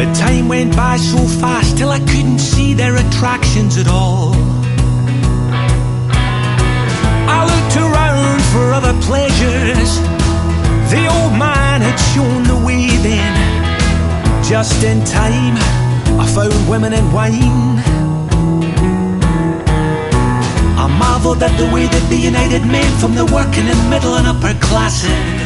The time went by so fast till I couldn't see their attractions at all. I looked around for other pleasures. The old man had shown the way then. Just in time, I found women and wine. I marvelled at the way that they united men from the working and middle and upper classes.